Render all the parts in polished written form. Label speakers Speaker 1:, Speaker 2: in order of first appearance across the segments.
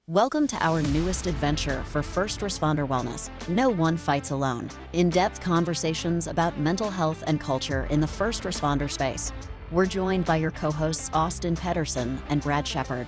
Speaker 1: Welcome to our newest adventure for first responder wellness. No one fights alone. In-depth conversations about mental health and culture in the first responder space. We're joined by your co-hosts Austin Pedersen and Brad Shepard.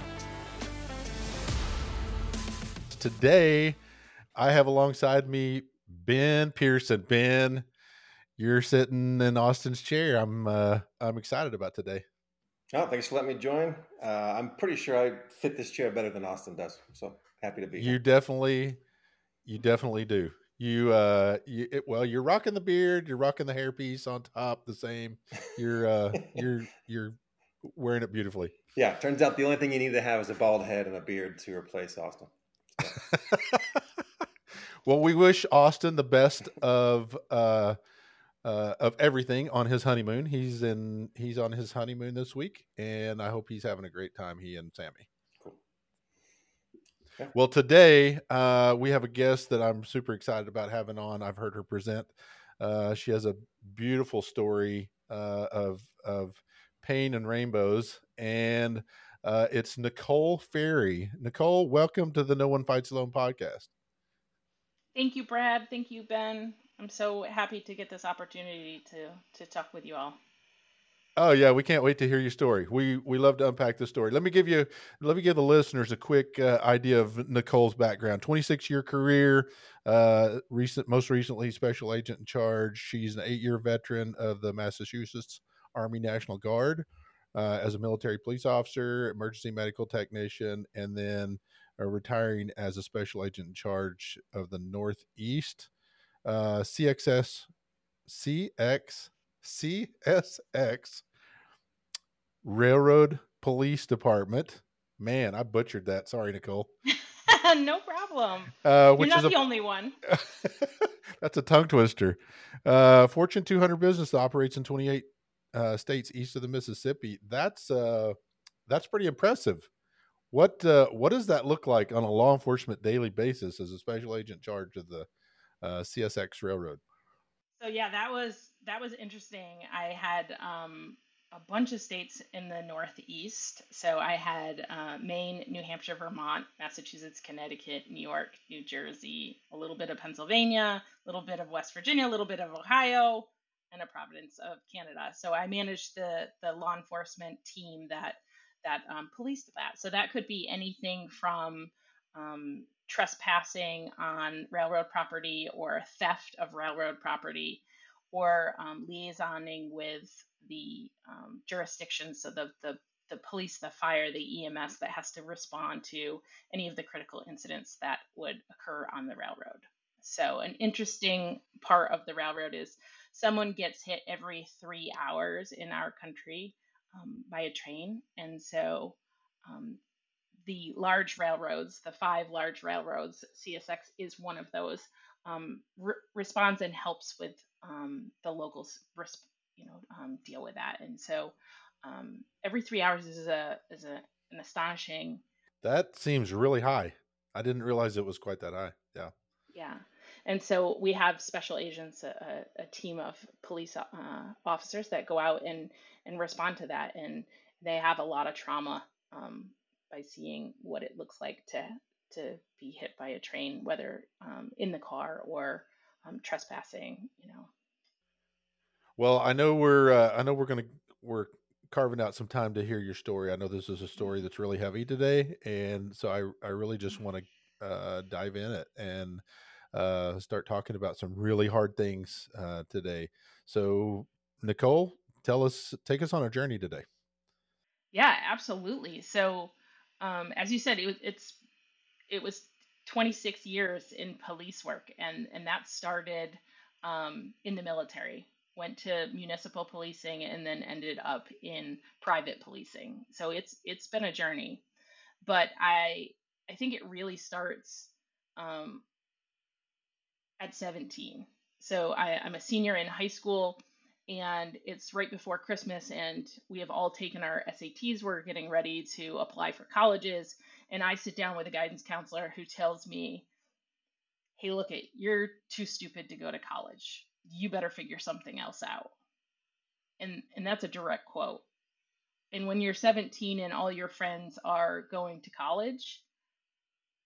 Speaker 2: Today, I have alongside me Ben Pearson. Ben, you're sitting in Austin's chair. I'm excited about today.
Speaker 3: Oh, thanks for letting me join. I'm pretty sure I fit this chair better than Austin does, so happy to be
Speaker 2: You
Speaker 3: here.
Speaker 2: definitely do. You're rocking the beard, you're rocking the hairpiece on top, the same. You're wearing it beautifully.
Speaker 3: Yeah, turns out the only thing you need to have is a bald head and a beard to replace Austin. So.
Speaker 2: Well, we wish Austin the best of everything on his honeymoon. He's on his honeymoon this week, and I hope he's having a great time. He and Sammy.
Speaker 3: Cool. Yeah.
Speaker 2: Well, today we have a guest that I'm super excited about having on. I've heard her present. She has a beautiful story of pain and rainbows, and it's Nicole Ferry. Nicole, welcome to the No One Fights Alone podcast.
Speaker 4: Thank you, Brad. Thank you, Ben. I'm so happy to get this opportunity to talk with you all.
Speaker 2: Oh yeah, we can't wait to hear your story. We love to unpack the story. Let me give the listeners a quick idea of Nicole's background. 26-year career, most recently special agent in charge. She's an 8-year veteran of the Massachusetts Army National Guard as a military police officer, emergency medical technician, and then retiring as a special agent in charge of the Northeast CSX Railroad Police Department. Man, I butchered that. Sorry, Nicole.
Speaker 4: No problem.
Speaker 2: You're
Speaker 4: not the only one.
Speaker 2: That's a tongue twister. Fortune 200 business operates in 28 states east of the Mississippi. That's pretty impressive. What does that look like on a law enforcement daily basis as a special agent in charge of the CSX Railroad?
Speaker 4: So yeah, that was interesting. I had a bunch of states in the Northeast. So I had Maine, New Hampshire, Vermont, Massachusetts, Connecticut, New York, New Jersey, a little bit of Pennsylvania, a little bit of West Virginia, a little bit of Ohio, and a province of Canada. So I managed the law enforcement team that policed that. So that could be anything from trespassing on railroad property or theft of railroad property, or liaisoning with the jurisdictions, so the police, the fire, the EMS that has to respond to any of the critical incidents that would occur on the railroad. So an interesting part of the railroad is someone gets hit every 3 hours in our country by a train. And so the large railroads, the 5 large railroads, CSX is one of those, responds and helps with the locals, deal with that. And so every 3 hours is an astonishing.
Speaker 2: That seems really high. I didn't realize it was quite that high. Yeah.
Speaker 4: Yeah. And so we have special agents, a team of police officers that go out and respond to that. And they have a lot of trauma by seeing what it looks like to be hit by a train, whether in the car or trespassing,
Speaker 2: Well, I know we're carving out some time to hear your story. I know this is a story that's really heavy today, and so I really just want to dive in it and start talking about some really hard things today. So, Nicole, take us on a journey today.
Speaker 4: Yeah, absolutely. So, as you said, it was 26 years in police work, and that started in the military. Went to municipal policing and then ended up in private policing. So it's been a journey, but I think it really starts at 17. So I'm a senior in high school, and it's right before Christmas, and we have all taken our SATs. We're getting ready to apply for colleges, and I sit down with a guidance counselor who tells me, "Hey, look, you're too stupid to go to college. You better figure something else out." And that's a direct quote. And when you're 17 and all your friends are going to college,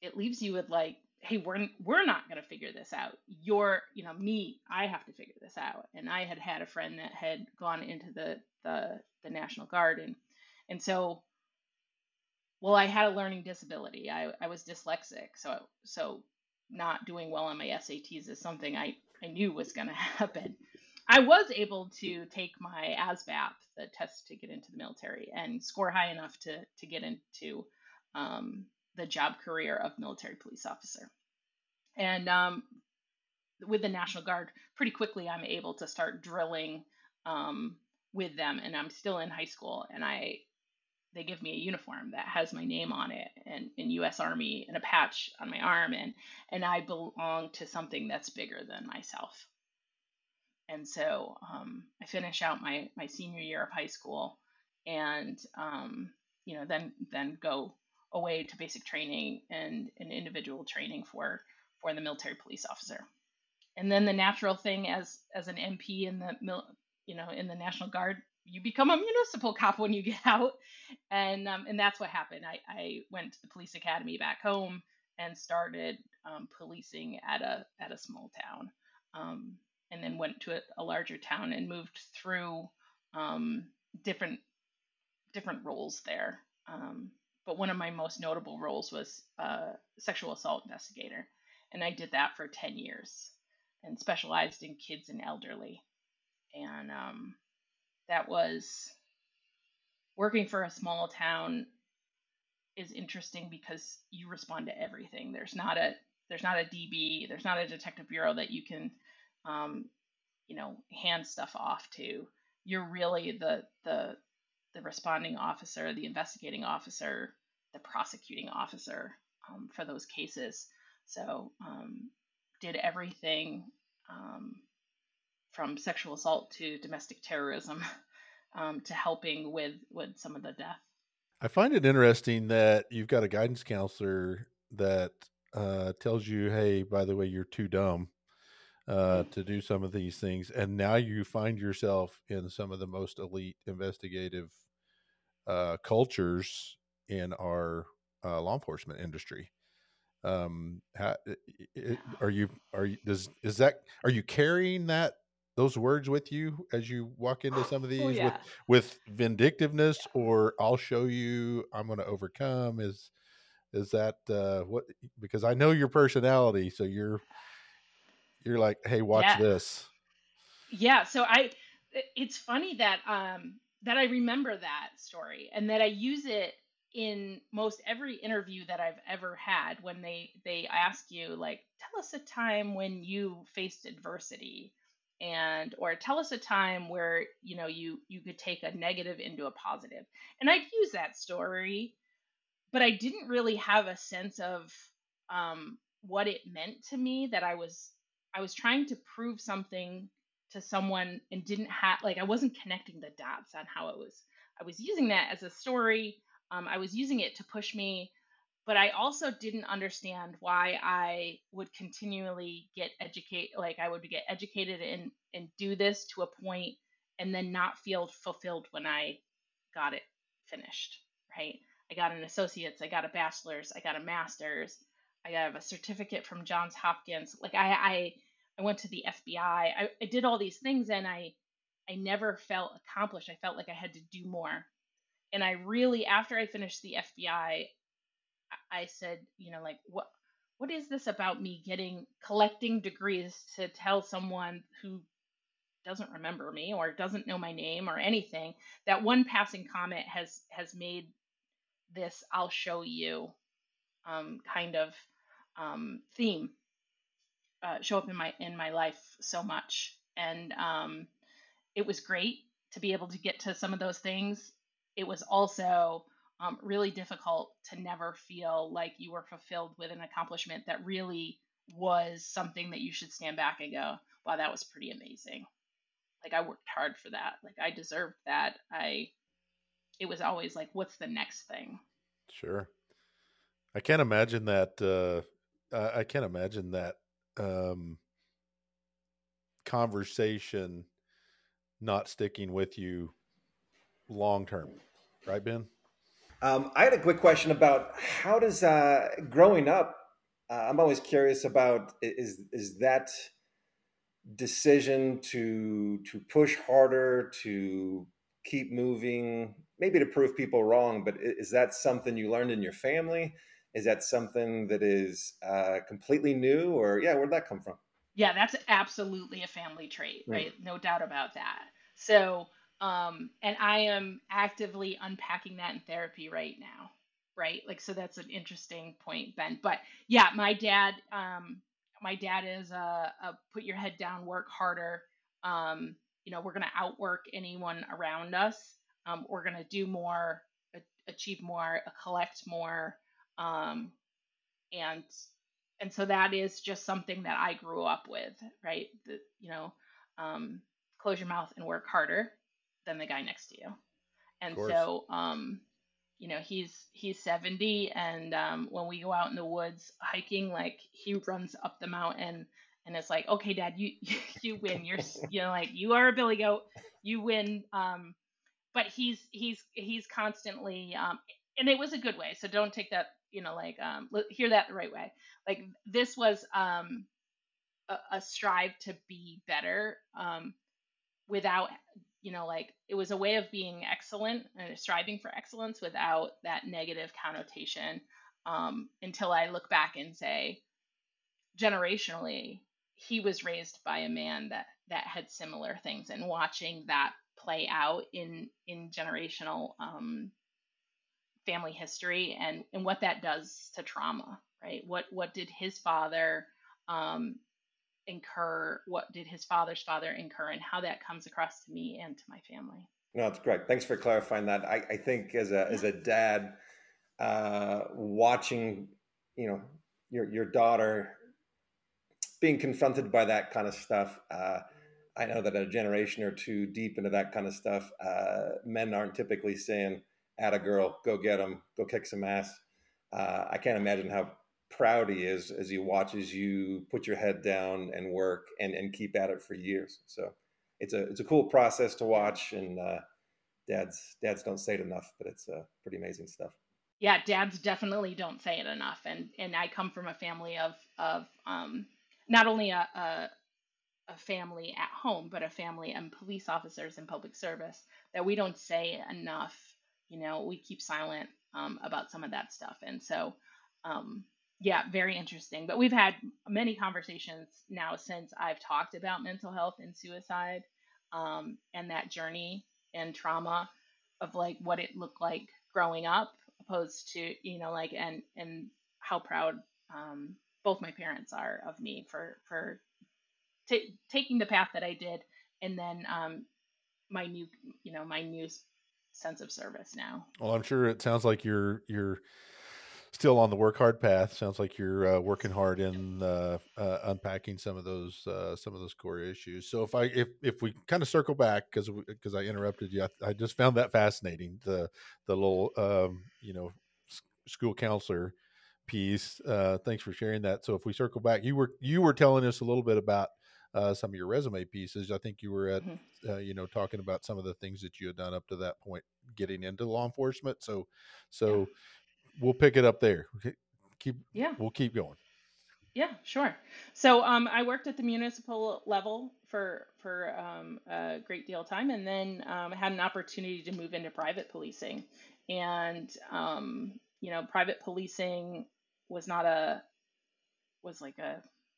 Speaker 4: it leaves you with like, hey, we're not going to figure this out. I have to figure this out. And I had a friend that had gone into the National Guard, and so, well, I had a learning disability. I was dyslexic, so not doing well on my SATs is something I knew was going to happen. I was able to take my ASVAB, the test to get into the military, and score high enough to get into the job career of military police officer. And with the National Guard, pretty quickly I'm able to start drilling with them, and I'm still in high school, and they give me a uniform that has my name on it, and in U.S. Army, and a patch on my arm, and I belong to something that's bigger than myself. And so I finish out my senior year of high school, and then go away to basic training and individual training for the military police officer. And then the natural thing as an MP in in the National Guard, you become a municipal cop when you get out, and that's what happened. I went to the police academy back home and started policing at a small town, and then went to a larger town and moved through different roles there. But one of my most notable roles was sexual assault investigator, and I did that for 10 years and specialized in kids and elderly. And that was working for a small town is interesting because you respond to everything. There's not a DB, there's not a detective bureau that you can hand stuff off to. You're really the responding officer, the investigating officer, the prosecuting officer for those cases. So did everything from sexual assault to domestic terrorism to helping with some of the death.
Speaker 2: I find it interesting that you've got a guidance counselor that tells you, hey, by the way, you're too dumb to do some of these things. And now you find yourself in some of the most elite investigative cultures in our law enforcement industry. Are you carrying those words with you as you walk into some of these with vindictiveness, or I'll show you, I'm going to overcome? Is that what? Because I know your personality, so you're like, hey, watch this.
Speaker 4: Yeah. So it's funny that that I remember that story and that I use it in most every interview that I've ever had when they ask you, like, tell us a time when you faced adversity, or tell us a time where you could take a negative into a positive. And I'd use that story, but I didn't really have a sense of what it meant to me, that I was trying to prove something to someone and didn't have, like, I wasn't connecting the dots on how I was using that as a story. I was using it to push me, but I also didn't understand why I would continually get educated. Like, I would get educated and do this to a point and then not feel fulfilled when I got it finished, right? I got an associate's, I got a bachelor's, I got a master's, I got a certificate from Johns Hopkins. Like, I went to the FBI. I did all these things, and I never felt accomplished. I felt like I had to do more. And I really, after I finished the FBI, I said, like, what is this about me collecting degrees to tell someone who doesn't remember me or doesn't know my name or anything, that one passing comment has made this "I'll show you" kind of theme show up in my life so much. And it was great to be able to get to some of those things. It was also really difficult to never feel like you were fulfilled with an accomplishment that really was something that you should stand back and go, wow, that was pretty amazing. Like, I worked hard for that. Like, I deserved that. It was always like, what's the next thing?
Speaker 2: Sure. I can't imagine that. Conversation not sticking with you long term, right, Ben?
Speaker 3: I had a quick question about how does growing up I'm always curious about is that decision to push harder, to keep moving, maybe to prove people wrong, but is that something you learned in your family? Is that something that is completely new, or yeah, where'd that come from?
Speaker 4: Yeah, that's absolutely a family trait,
Speaker 3: Hmm.
Speaker 4: right? No doubt about that. So, and I am actively unpacking that in therapy right now, right? Like, so that's an interesting point, Ben. But yeah, my dad is a put your head down, work harder. We're gonna outwork anyone around us. We're gonna do more, achieve more, collect more. Um, and and so that is just something that I grew up with, right? Um, close your mouth and work harder than the guy next to you.
Speaker 2: Of
Speaker 4: And
Speaker 2: course.
Speaker 4: so, he's 70, and when we go out in the woods hiking, like he runs up the mountain, and it's like, okay, Dad, you you win. Like you are a billy goat, you win. But he's constantly, and it was a good way, so don't take that, like, hear that the right way. Like, this was a strive to be better, without, like, it was a way of being excellent and striving for excellence without that negative connotation, until I look back and say, generationally, he was raised by a man that had similar things, and watching that play out in generational, family history, and what that does to trauma, right? What did his father, um, incur? What did his father's father incur, and how that comes across to me and to my family?
Speaker 3: No, it's correct. Thanks for clarifying that. I think as
Speaker 4: Yeah.
Speaker 3: a dad, watching, you know, your daughter being confronted by that kind of stuff. I know that a generation or two deep into that kind of stuff, men aren't typically saying, "Atta girl, go get him, go kick some ass." I can't imagine how proud he is as he watches you put your head down and work and keep at it for years. So it's a cool process to
Speaker 4: Yeah.
Speaker 3: watch, and dads don't say it enough, but it's pretty amazing stuff.
Speaker 4: Yeah, dads definitely don't say it enough, and I come from a family of, not only a family at home, but a family and police officers in public service, that we don't say enough. We keep silent, about some of that stuff. And so, yeah, very interesting. But we've had many conversations now since I've talked about mental health and suicide, and that journey and trauma of, like, what it looked like growing up, opposed to, like, and how proud, both my parents are of me for taking the path that I did, and then, my new, my new sense of service now.
Speaker 2: Well, I'm sure it sounds like you're still on the work hard path. Sounds like you're working hard in unpacking some of those core issues. So if we kind of circle back, because I interrupted you, I just found that fascinating, the little school counselor piece. Thanks for sharing that. So if we circle back, you were telling us a little bit about some of your resume pieces. I think you were at
Speaker 4: Mhm.
Speaker 2: talking about some of the things that you had done up to that point, getting into law enforcement. So
Speaker 4: Yeah.
Speaker 2: so we'll pick it up there. Okay. Keep
Speaker 4: Yeah.
Speaker 2: We'll keep going.
Speaker 4: Yeah, sure. So, I worked at the municipal level for, a great deal of time, and then, had an opportunity to move into private policing. And, private policing was not a was like a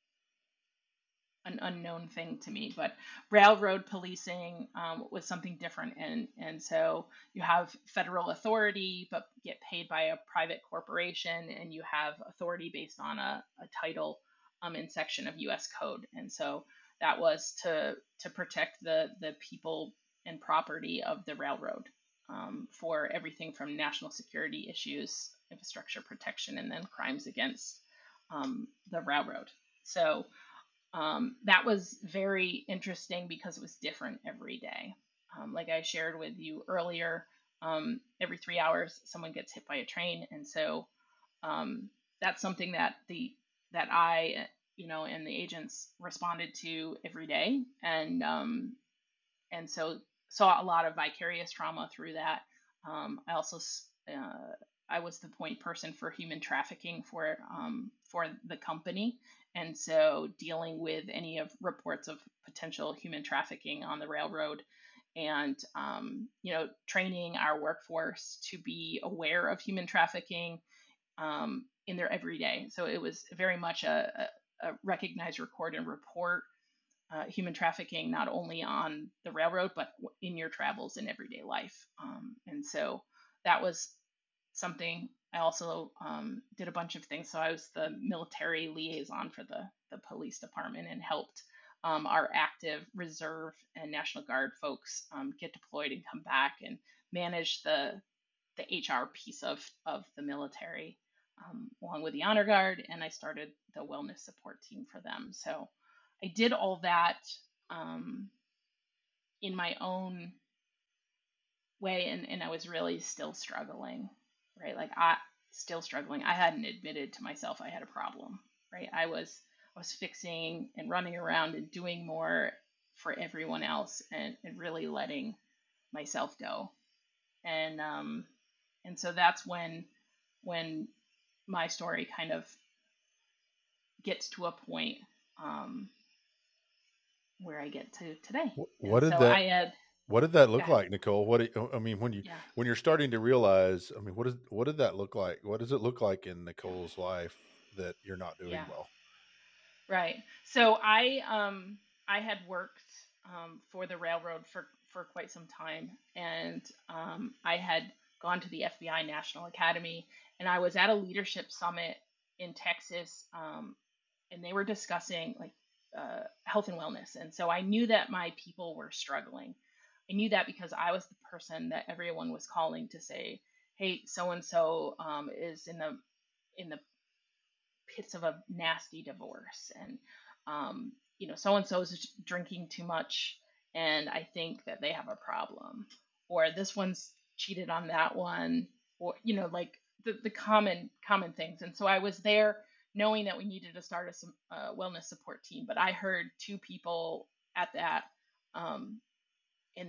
Speaker 4: an unknown thing to me, but railroad policing, was something different. And so you have federal authority, but get paid by a private corporation, and you have authority based on a title, in section of U.S. code. And so that was to protect the people and property of the railroad, for everything from national security issues, infrastructure protection, and then crimes against, the railroad. So, that was very interesting because it was different every day. Like I shared with you earlier, every 3 hours someone gets hit by a train, and so, that's something that I, and the agents responded to every day, and so saw a lot of vicarious trauma through that. I also I was the point person for human trafficking for the company, and so dealing with any of reports of potential human trafficking on the railroad, and training our workforce to be aware of human trafficking in their everyday. So it was very much a recognize, record, and report human trafficking not only on the railroad but in your travels in everyday life. And so that was something. I also did a bunch of things. So I was the military liaison for the police department and helped our active reserve and National Guard folks get deployed and come back and manage the HR piece of the military along with the Honor Guard. And I started the wellness support team for them. So I did all that in my own way, and I was really still struggling, right? Like I still struggling. I hadn't admitted to myself I had a problem, right? I was fixing and running around and doing more for everyone else, and really letting myself go. And so that's when my story kind of gets to a point where I get to today.
Speaker 2: What
Speaker 4: And
Speaker 2: did
Speaker 4: so
Speaker 2: that
Speaker 4: I had,
Speaker 2: what did that
Speaker 4: go
Speaker 2: look
Speaker 4: ahead.
Speaker 2: like, Nicole? I mean,
Speaker 4: Yeah.
Speaker 2: when you're starting to realize, I mean, what did that look like? What does it look like in Nicole's life that you're not doing
Speaker 4: Yeah.
Speaker 2: well?
Speaker 4: Right. So I had worked for the railroad for quite some time, and I had gone to the FBI National Academy, and I was at a leadership summit in Texas, and they were discussing like health and wellness, and so I knew that my people were struggling. I knew that because I was the person that everyone was calling to say, "Hey, so and so is in the pits of a nasty divorce, and so and so is drinking too much, and I think that they have a problem, or this one's cheated on that one, or like the common things." And so I was there knowing that we needed to start a wellness support team, but I heard two people at that, and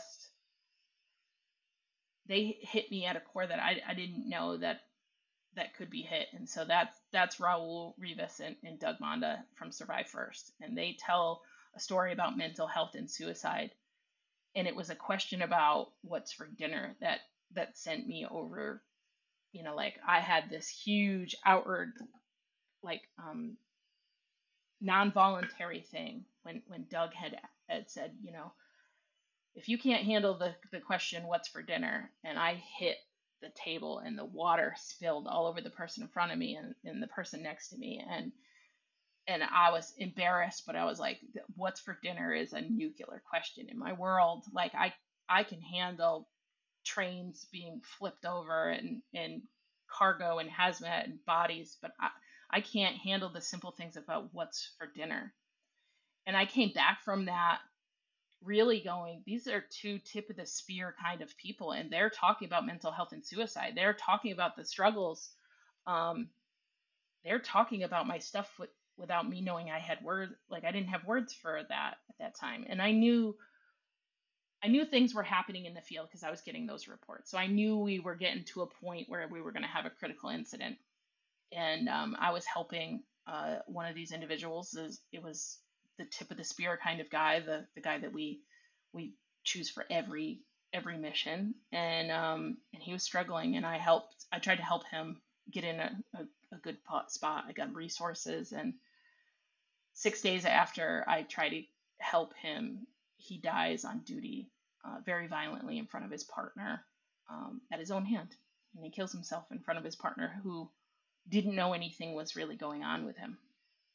Speaker 4: they hit me at a core that I didn't know that could be hit. And so that's Raul Rivas and Doug Monda from Survive First. And they tell a story about mental health and suicide. And it was a question about what's for dinner that sent me over, like I had this huge outward, like non-voluntary thing when Doug had said, if you can't handle the question, what's for dinner? And I hit the table and the water spilled all over the person in front of me and the person next to me. And I was embarrassed, but I was like, what's for dinner is a nuclear question in my world. Like I can handle trains being flipped over and cargo and hazmat and bodies, but I can't handle the simple things about what's for dinner. And I came back from that really going, these are two tip of the spear kind of people, and they're talking about mental health and suicide. They're talking about the struggles. They're talking about my stuff without me knowing I had words. Like I didn't have words for that at that time, and I knew things were happening in the field because I was getting those reports. So I knew we were getting to a point where we were going to have a critical incident, and I was helping one of these individuals. It was the tip of the spear kind of guy, the guy that we choose for every mission, and he was struggling, and I tried to help him get in a good spot. I got resources, and 6 days after I try to help him, he dies on duty very violently in front of his partner at his own hand, and he kills himself in front of his partner who didn't know anything was really going on with him.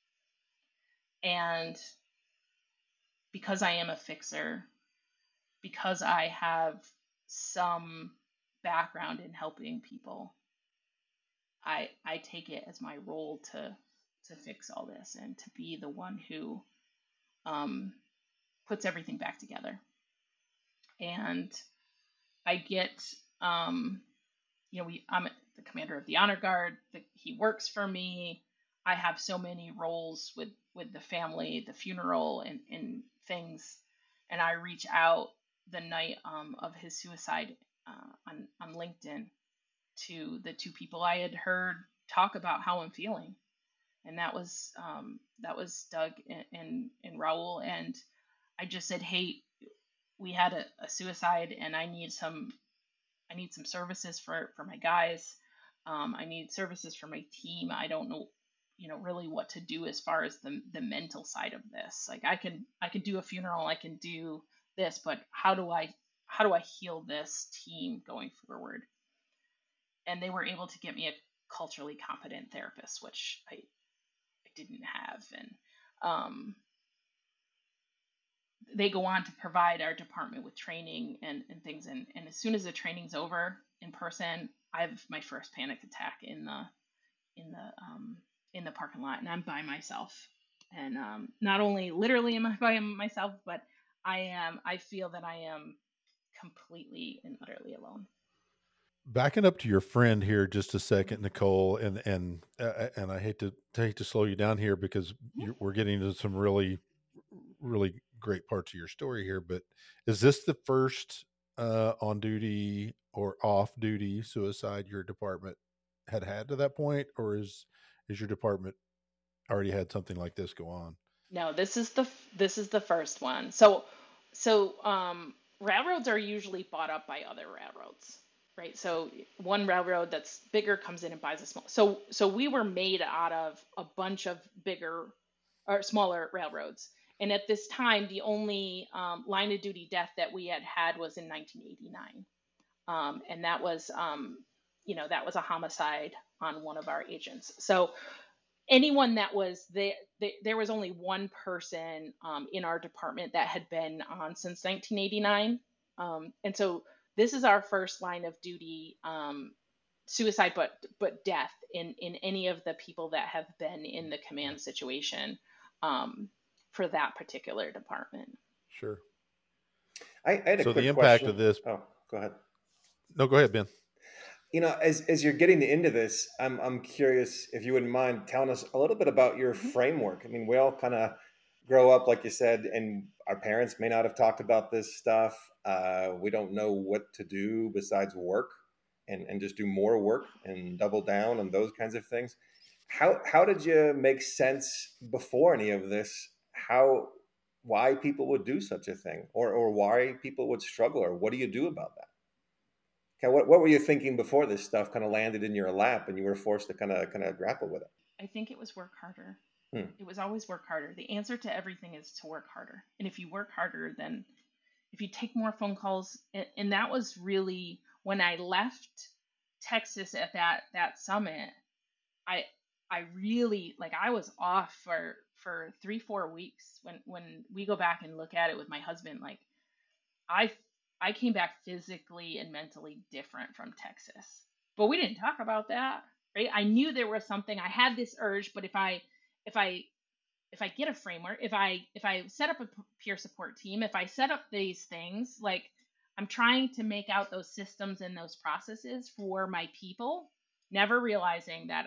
Speaker 4: And because I am a fixer, because I have some background in helping people, I take it as my role to fix all this and to be the one who puts everything back together. And I get, I'm the commander of the Honor Guard. He works for me. I have so many roles with the family, the funeral, and things. And I reach out the night of his suicide on LinkedIn, to the two people I had heard talk about how I'm feeling, and that was Doug and Raul. And I just said, hey, we had a suicide, and I need some services for my guys. I need services for my team. I don't know, really what to do as far as the mental side of this. Like I can do a funeral, I can do this, but how do I heal this team going forward? And they were able to get me a culturally competent therapist, which I didn't have. And they go on to provide our department with training and things. And as soon as the training's over in person, I have my first panic attack in the parking lot, and I'm by myself. And not only literally am I by myself, but I feel that I am completely and utterly alone.
Speaker 2: Backing up to your friend here just a second, Nicole, and I hate to slow you down here because we're getting to some really great parts of your story here. But is this the first on duty or off duty suicide your department had to that point, or is your department already had something like this go on?
Speaker 4: No, this is the first one. Railroads are usually bought up by other railroads, right? So one railroad that's bigger comes in and buys a small. So we were made out of a bunch of bigger or smaller railroads. And at this time, the only line of duty death that we had was in 1989, and that was that was a homicide on one of our agents. So anyone that was there was only one person in our department that had been on since 1989, and so this is our first line of duty suicide, but death in any of the people that have been in the command situation for that particular department.
Speaker 2: Sure.
Speaker 3: I had a
Speaker 2: so
Speaker 3: quick
Speaker 2: the impact
Speaker 3: question.
Speaker 2: of this.
Speaker 3: Oh, go ahead.
Speaker 2: No, go ahead, Ben.
Speaker 3: As you're getting into this, I'm curious if you wouldn't mind telling us a little bit about your framework. I mean, we all kind of grow up, like you said, and our parents may not have talked about this stuff. We don't know what to do besides work and just do more work and double down on those kinds of things. How did you make sense before any of this? Why people would do such a thing, or why people would struggle, or what do you do about that? Okay, what were you thinking before this stuff kind of landed in your lap and you were forced to kind of grapple with it?
Speaker 4: I think it was work harder. It was always work harder. The answer to everything is to work harder. And if you work harder, then if you take more phone calls, and that was really when I left Texas at that summit, I really, like, I was off for 3-4 weeks. When we go back and look at it with my husband, like I came back physically and mentally different from Texas. But we didn't talk about that, right? I knew there was something. I had this urge, but if I get a framework, if I set up a peer support team, if I set up these things, like, I'm trying to make out those systems and those processes for my people, never realizing that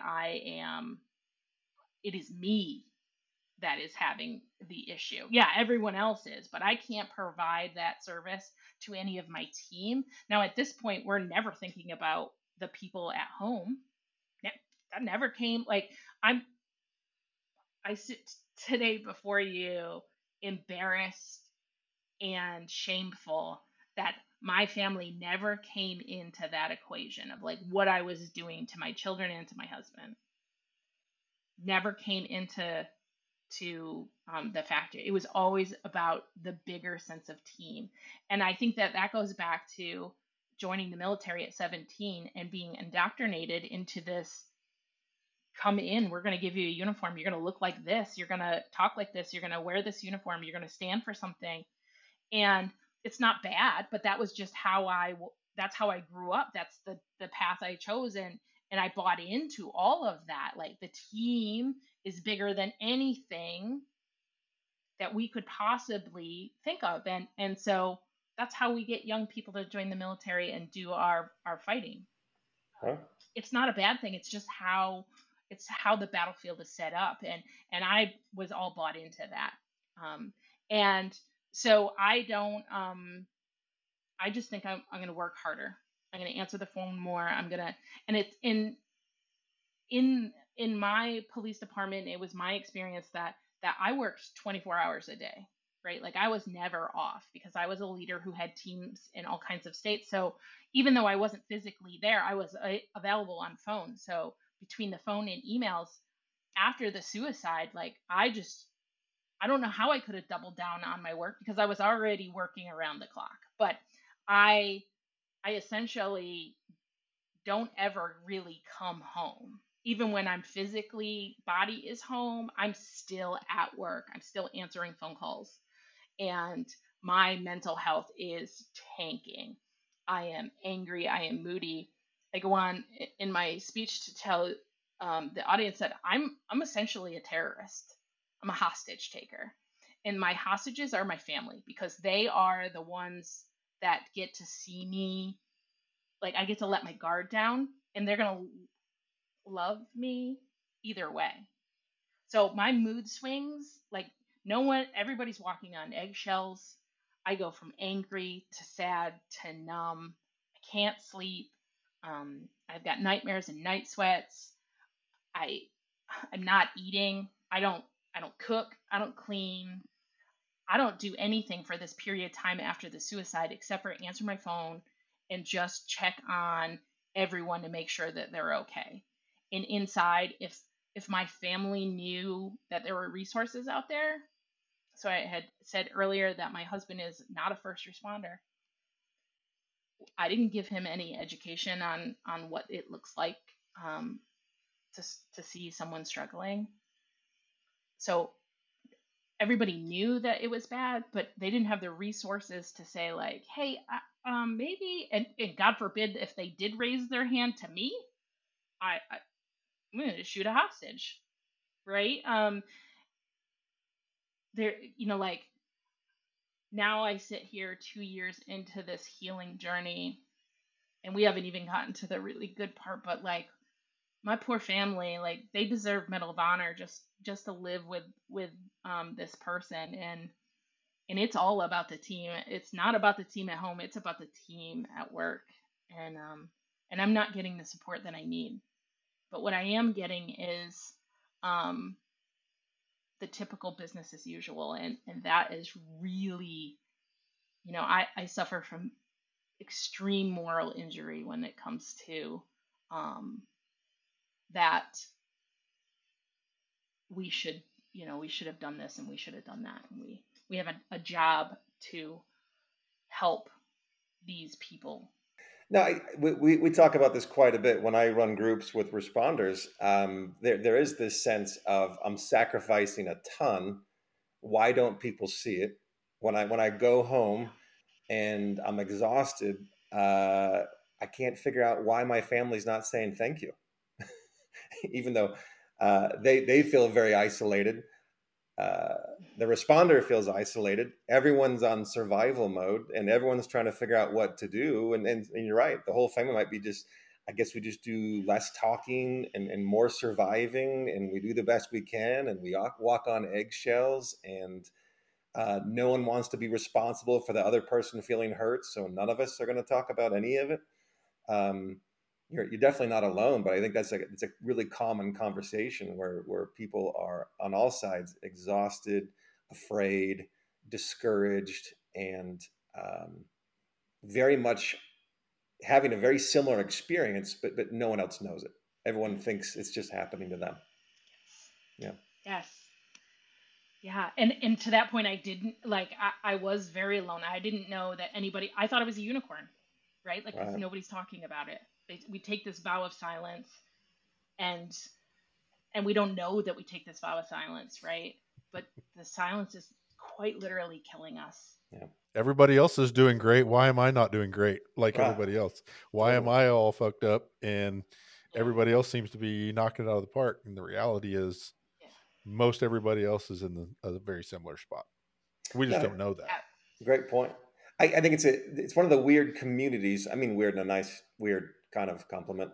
Speaker 4: it is me that is having the issue. Yeah, everyone else is, but I can't provide that service to any of my team. Now, at this point, we're never thinking about the people at home. That never came. Like, I sit today before you embarrassed and shameful that my family never came into that equation of, like, what I was doing to my children and to my husband. Never came into the factor. It was always about the bigger sense of team. And I think that goes back to joining the military at 17 and being indoctrinated into this: come in, we're going to give you a uniform, you're going to look like this, you're going to talk like this, you're going to wear this uniform, you're going to stand for something. And it's not bad, but that was just that's how I grew up. That's the path I chose. And I bought into all of that. Like, the team is bigger than anything that we could possibly think of. And so that's how we get young people to join the military and do our fighting.
Speaker 3: Huh?
Speaker 4: It's not a bad thing. It's just how the battlefield is set up. And I was all bought into that. And so I don't, I just think I'm going to work harder. I'm going to answer the phone more. And it's in my police department, it was my experience that I worked 24 hours a day, right? Like I was never off because I was a leader who had teams in all kinds of states. So even though I wasn't physically there, I was available on phone. So between the phone and emails after the suicide, like I don't know how I could have doubled down on my work because I was already working around the clock. But I essentially don't ever really come home. Even when I'm physically, body is home, I'm still at work. I'm still answering phone calls. And my mental health is tanking. I am angry. I am moody. I go on in my speech to tell the audience that I'm essentially a terrorist. I'm a hostage taker. And my hostages are my family because they are the ones that get to see me. Like I get to let my guard down and they're going to love me either way. So my mood swings, like no one, everybody's walking on eggshells. I go from angry to sad to numb. I can't sleep. I've got nightmares and night sweats. I I'm not eating. I don't cook. I don't clean. I don't do anything for this period of time after the suicide except for answer my phone and just check on everyone to make sure that they're okay. And inside, if my family knew that there were resources out there, so I had said earlier that my husband is not a first responder. I didn't give him any education on what it looks like um, to see someone struggling. So everybody knew that it was bad, but they didn't have the resources to say like, hey, maybe, and God forbid if they did raise their hand to me, I'm going to shoot a hostage, right? There, like now I sit here 2 years into this healing journey, and we haven't even gotten to the really good part, but like my poor family, like they deserve Medal of Honor just to live with this person, and it's all about the team. It's not about the team at home. It's about the team at work. And I'm not getting the support that I need. But what I am getting is um, the typical business as usual. And that is really, I suffer from extreme moral injury when it comes to um, that we should, we should have done this and we should have done that. And we have a job to help these people.
Speaker 3: No, we talk about this quite a bit when I run groups with responders. There is this sense of I'm sacrificing a ton. Why don't people see it? When I go home and I'm exhausted, I can't figure out why my family's not saying thank you, even though they feel very isolated. The responder feels isolated. Everyone's on survival mode, and everyone's trying to figure out what to do. And you're right. The whole family might be just. I guess we just do less talking and more surviving, and we do the best we can, and we walk on eggshells, and no one wants to be responsible for the other person feeling hurt. So none of us are going to talk about any of it. You're definitely not alone, but I think it's a really common conversation where people are on all sides exhausted, afraid, discouraged, and very much having a very similar experience, but no one else knows it. Everyone thinks it's just happening to them. Yeah.
Speaker 4: Yes. Yeah. And to that point, I didn't like, I was very alone. I didn't know that anybody, I thought it was a unicorn, right? Like, because nobody's talking about it. We take this vow of silence and we don't know that we take this vow of silence, right? But the silence is quite literally killing us.
Speaker 3: Yeah.
Speaker 2: Everybody else is doing great. Why am I not doing great like everybody else? Why am I all fucked up and everybody else seems to be knocking it out of the park? And the reality is most everybody else is in a very similar spot. We just don't know that.
Speaker 3: Great point. I think it's one of the weird communities. I mean, weird in a nice, weird kind of compliment.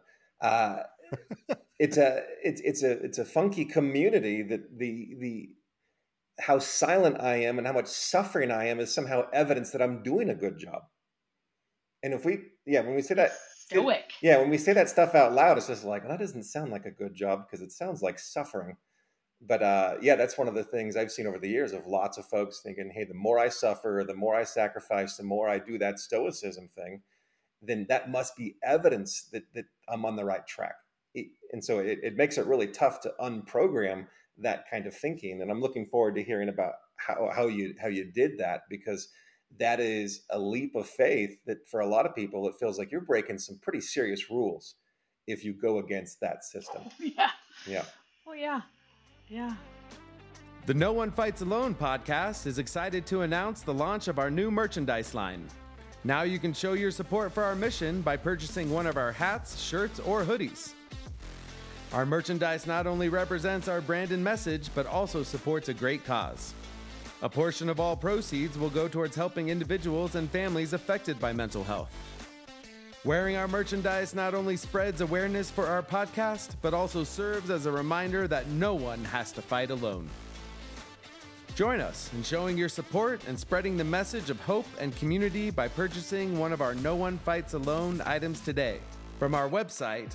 Speaker 3: It's a funky community that the how silent I am and how much suffering I am is somehow evidence that I'm doing a good job. And when we say that,
Speaker 4: stoic.
Speaker 3: Yeah, when we say that stuff out loud, it's just like, that doesn't sound like a good job because it sounds like suffering. But yeah, that's one of the things I've seen over the years of lots of folks thinking, hey, the more I suffer, the more I sacrifice, the more I do that stoicism thing, then that must be evidence that I'm on the right track. And so it makes it really tough to unprogram that kind of thinking. And I'm looking forward to hearing about how you did that, because that is a leap of faith that for a lot of people, it feels like you're breaking some pretty serious rules if you go against that system.
Speaker 4: Yeah.
Speaker 3: Yeah.
Speaker 4: Oh, yeah. Yeah.
Speaker 5: The No One Fights Alone podcast is excited to announce the launch of our new merchandise line. Now you can show your support for our mission by purchasing one of our hats, shirts, or hoodies. Our merchandise not only represents our brand and message, but also supports a great cause. A portion of all proceeds will go towards helping individuals and families affected by mental health. Wearing our merchandise not only spreads awareness for our podcast, but also serves as a reminder that no one has to fight alone. Join us in showing your support and spreading the message of hope and community by purchasing one of our No One Fights Alone items today from our website,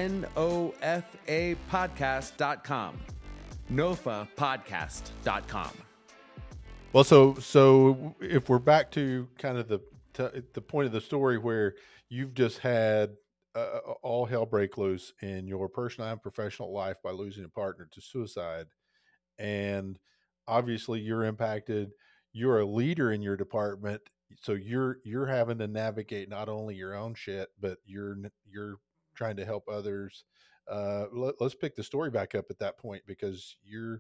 Speaker 5: nofapodcast.com, nofapodcast.com.
Speaker 2: Well, so if we're back to kind of the point of the story where you've just had all hell break loose in your personal and professional life by losing a partner to suicide, and obviously you're impacted, you're a leader in your department, so you're having to navigate not only your own shit, but you're trying to help others. Let's pick the story back up at that point, because you're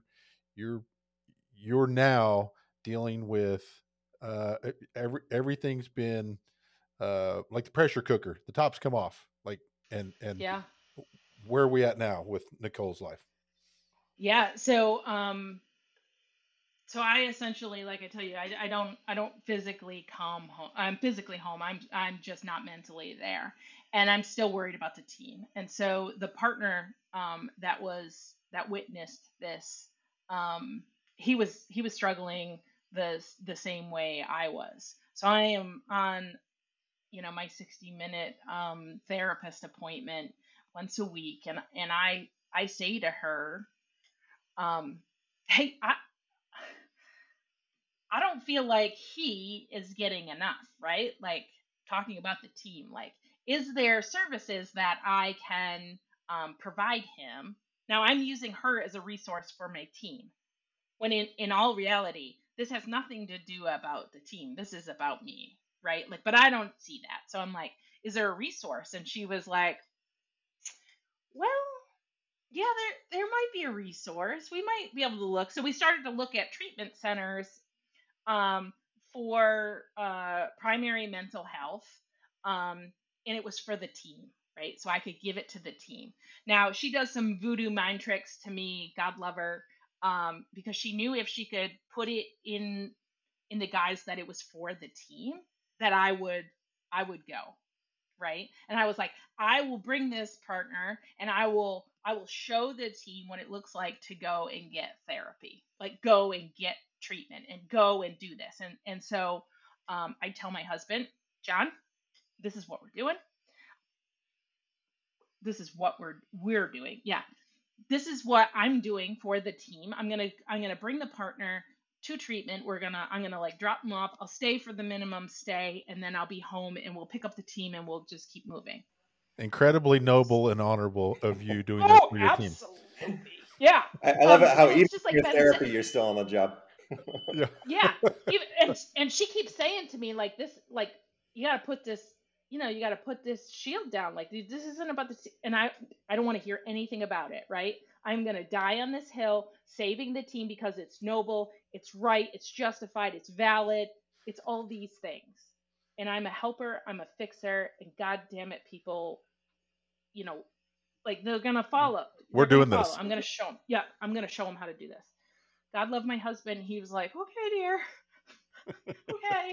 Speaker 2: now dealing with everything's been like the pressure cooker, the top's come off, like, and
Speaker 4: Yeah.
Speaker 2: where are we at now with Nicole's life?
Speaker 4: Yeah. So I essentially, like I tell you, I don't physically come home. I'm physically home. I'm just not mentally there, and I'm still worried about the team. And so the partner that witnessed this, he was struggling the same way I was. So I am on, my 60-minute therapist appointment once a week, and I say to her, hey, I don't feel like he is getting enough, right? Like, talking about the team, like, is there services that I can provide him? Now, I'm using her as a resource for my team, when in all reality, this has nothing to do about the team. This is about me, right? Like, but I don't see that. So I'm like, is there a resource? And she was like, well, yeah, there might be a resource. We might be able to look. So we started to look at treatment centers for primary mental health, and it was for the team, right? So I could give it to the team. Now, she does some voodoo mind tricks to me, God love her, because she knew if she could put it in the guise that it was for the team, that I would go, right? And I was like, I will bring this partner, and I will show the team what it looks like to go and get therapy, like go and get treatment and go and do this. And so I tell my husband, John, this is what we're doing. This is what we're doing. Yeah. This is what I'm doing for the team. I'm going to bring the partner to treatment. I'm going to like drop them off. I'll stay for the minimum stay, and then I'll be home, and we'll pick up the team, and we'll just keep moving.
Speaker 2: Incredibly noble and honorable of you doing this for your
Speaker 4: absolutely. Team. Yeah.
Speaker 3: I love it how even
Speaker 4: just like
Speaker 3: your therapy, you're still on the job.
Speaker 4: Yeah. And she keeps saying to me, like, this, like, you got to put this, you got to put this shield down. Like, this isn't about this. And I don't want to hear anything about it. Right. I'm going to die on this hill, saving the team, because it's noble, it's right, it's justified, it's valid, it's all these things. And I'm a helper, I'm a fixer, and God damn it, people, like, they're going to follow.
Speaker 2: We're doing this.
Speaker 4: I'm going to show them. Yeah. I'm going to show them how to do this. God love my husband. He was like, okay, dear. Okay.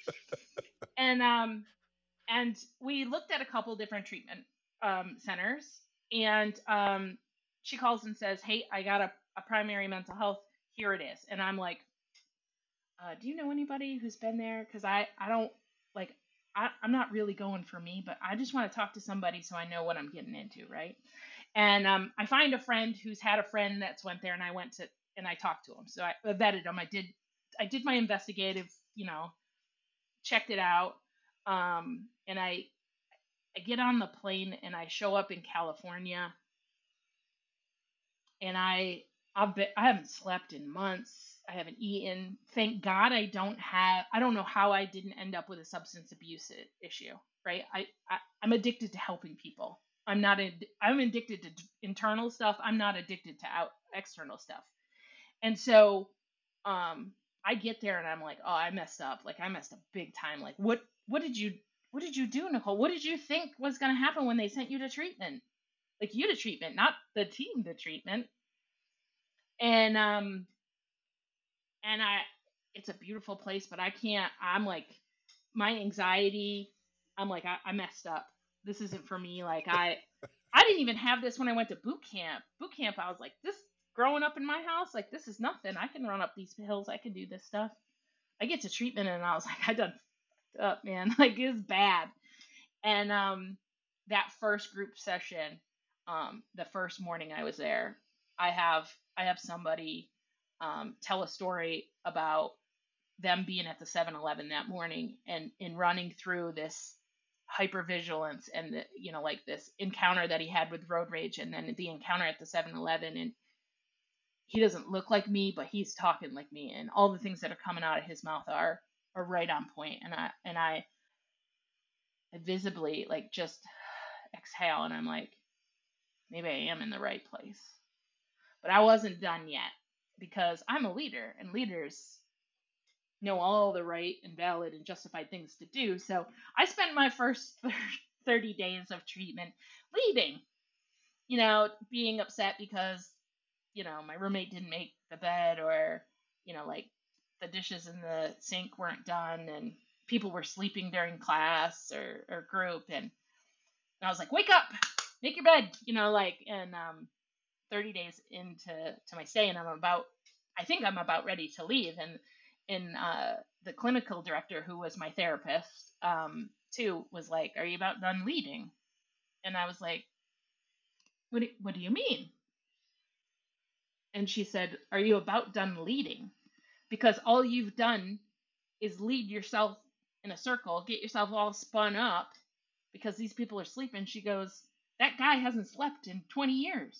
Speaker 4: And we looked at a couple different treatment centers, and she calls and says, hey, I got a primary mental health. Here it is. And I'm like, do you know anybody who's been there? Because I don't, like, I'm not really going for me, but I just want to talk to somebody so I know what I'm getting into, right? And I find a friend who's had a friend that's went there, and I talked to him. So I vetted him. I did my investigative, checked it out. And I get on the plane and I show up in California, and I haven't slept in months. I haven't eaten. Thank God I don't know how I didn't end up with a substance abuse issue, right? I'm addicted to helping people. I'm addicted to internal stuff. I'm not addicted to external stuff. And so I get there and I'm like, oh, I messed up. Like I messed up big time. Like what did you do, Nicole? What did you think was going to happen when they sent you to treatment? Like you to treatment, not the team to treatment. And it's a beautiful place, but I'm like, my anxiety, I'm like, I messed up. This isn't for me. Like I didn't even have this when I went to boot camp. Boot camp, I was like, this growing up in my house, like this is nothing. I can run up these hills. I can do this stuff. I get to treatment and I was like, I done fucked up, man. Like it's bad. And that first group session, the first morning I was there, I have somebody tell a story about them being at the 7-Eleven that morning and in running through this hypervigilance and like this encounter that he had with road rage, and then the encounter at the 7-Eleven, and he doesn't look like me, but he's talking like me, and all the things that are coming out of his mouth are right on point. And I visibly like just exhale, and I'm like, maybe I am in the right place. But I wasn't done yet, because I'm a leader, and leaders know all the right and valid and justified things to do. So I spent my first 30 days of treatment leading, being upset because, my roommate didn't make the bed, or, like the dishes in the sink weren't done, and people were sleeping during class or group. And I was like, wake up, make your bed, and 30 days into my stay, and I think I'm about ready to leave. And the clinical director, who was my therapist, too, was like, are you about done leading? And I was like, what do you mean? And she said, are you about done leading? Because all you've done is lead yourself in a circle, get yourself all spun up because these people are sleeping. She goes, that guy hasn't slept in 20 years.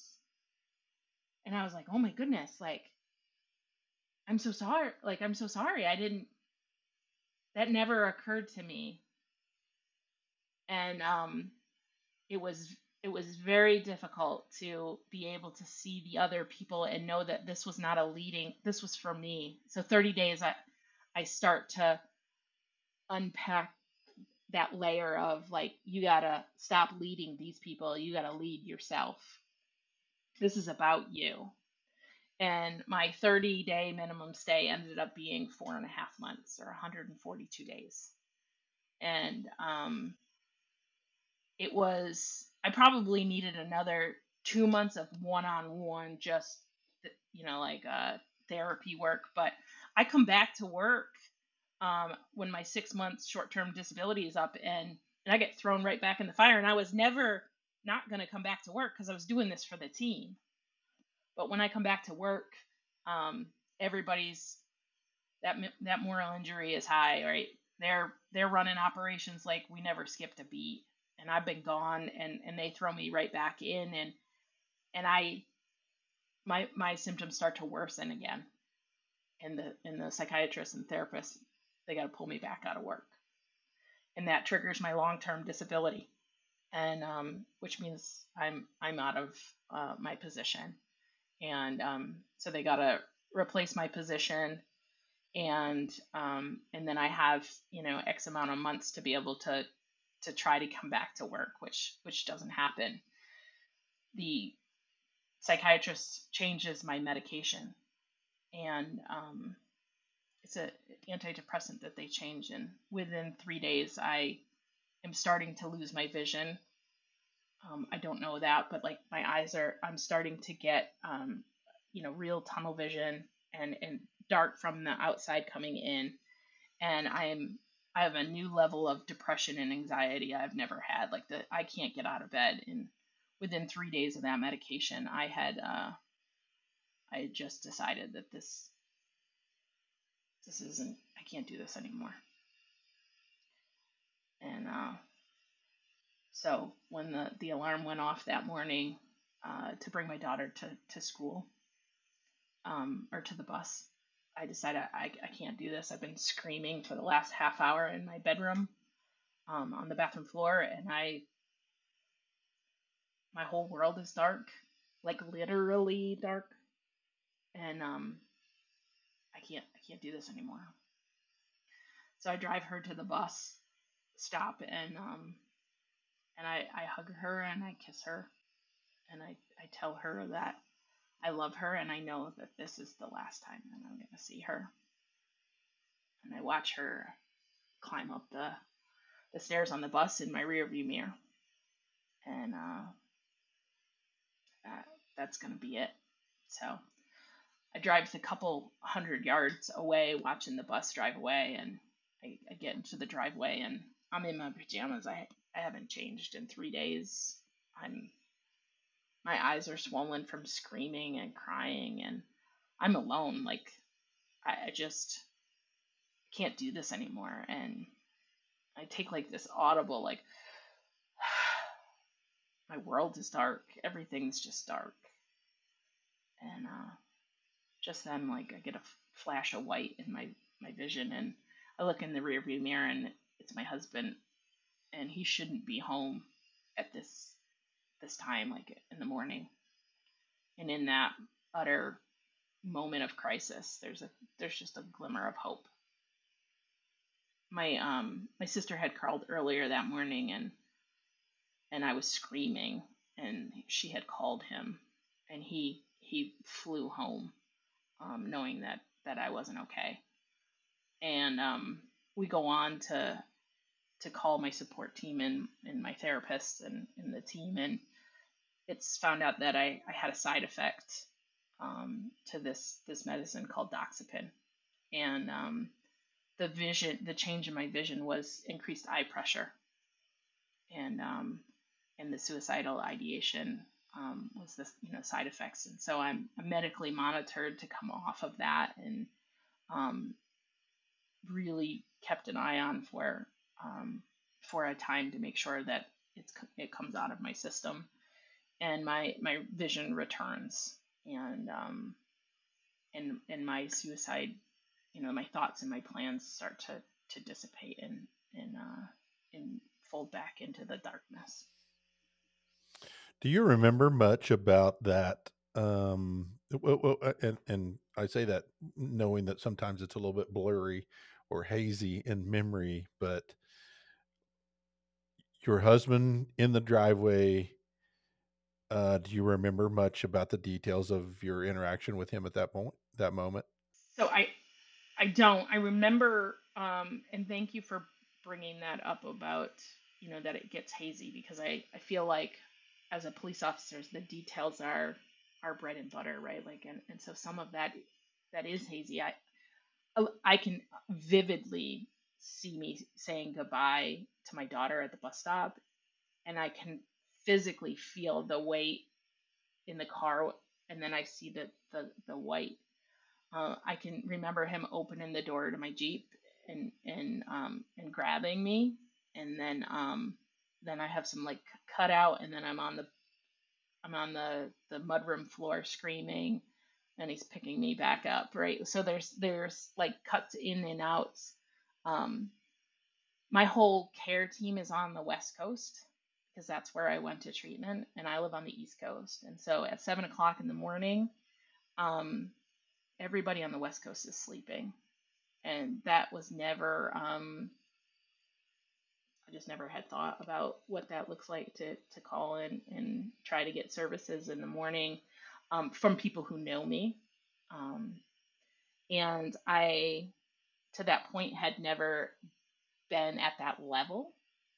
Speaker 4: And I was like, oh my goodness, like, I'm so sorry. Like, I'm so sorry. That never occurred to me. And it was very difficult to be able to see the other people and know that this was not this was for me. So 30 days, I start to unpack that layer of like, you gotta stop leading these people. You gotta lead yourself. This is about you. And my 30-day minimum stay ended up being 4.5 months, or 142 days. And I probably needed another 2 months of one-on-one, just, therapy work. But I come back to work when my 6 months short-term disability is up, and I get thrown right back in the fire. And I was never not going to come back to work because I was doing this for the team. But when I come back to work, everybody's that moral injury is high, right? They're running operations like we never skipped a beat, and I've been gone, and they throw me right back in, and my symptoms start to worsen again, and the psychiatrist and therapist, they got to pull me back out of work, and that triggers my long-term disability, and which means I'm out of my position. And so they got to replace my position, and then I have X amount of months to be able to try to come back to work, which doesn't happen. The psychiatrist changes my medication, and it's an antidepressant that they change, and within 3 days I am starting to lose my vision. I don't know that, but like my eyes I'm starting to get, real tunnel vision and dark from the outside coming in. And I'm I have a new level of depression and anxiety I've never had. Like I can't get out of bed. And within 3 days of that medication, I had just decided that this isn't, I can't do this anymore. And so when the alarm went off that morning to bring my daughter to school, or to the bus, I decided I can't do this. I've been screaming for the last half hour in my bedroom, on the bathroom floor, and my whole world is dark, like literally dark, and I can't do this anymore. So I drive her to the bus stop, and I hug her and I kiss her, and I tell her that I love her and I know that this is the last time that I'm going to see her. And I watch her climb up the stairs on the bus in my rearview mirror. And that's going to be it. So I drive a couple 100 yards away watching the bus drive away, and I get into the driveway and I'm in my pajamas. I haven't changed in 3 days. My eyes are swollen from screaming and crying, and I'm alone. Like I just can't do this anymore. And I take like this audible, like, my world is dark. Everything's just dark. And just then, like, I get a flash of white in my vision, and I look in the rearview mirror, and it's my husband, and he shouldn't be home at this time, like in the morning. And in that utter moment of crisis, there's just a glimmer of hope. My sister had called earlier that morning, and I was screaming, and she had called him, and he flew home, knowing that I wasn't okay. And we go on to call my support team and my therapist and the team, and it's found out that I had a side effect to this medicine called Doxepin. And the change in my vision was increased eye pressure, and the suicidal ideation was the side effects. And so I'm medically monitored to come off of that, and really kept an eye on for a time to make sure that it comes out of my system, and my vision returns, and my suicide, my thoughts and my plans start to dissipate and fold back into the darkness.
Speaker 2: Do you remember much about that? And I say that knowing that sometimes it's a little bit blurry or hazy in memory, but your husband in the driveway, do you remember much about the details of your interaction with him at that moment?
Speaker 4: So I don't. I remember, and thank you for bringing that up about, that it gets hazy, because I feel like as a police officer, the details are bread and butter, right? Like, and so some of that is hazy. I can vividly see me saying goodbye to my daughter at the bus stop, and I can physically feel the weight in the car, and then I see the white. I can remember him opening the door to my Jeep and grabbing me, and then I have some like cutout, and then I'm on the mudroom floor screaming, and he's picking me back up, right? So there's like cuts in and outs. My whole care team is on the West Coast, because that's where I went to treatment, and I live on the East Coast. And so at 7:00 in the morning, everybody on the West Coast is sleeping. And that was never, I just never had thought about what that looks like to call in and try to get services in the morning from people who know me. And I, to that point, had never been at that level.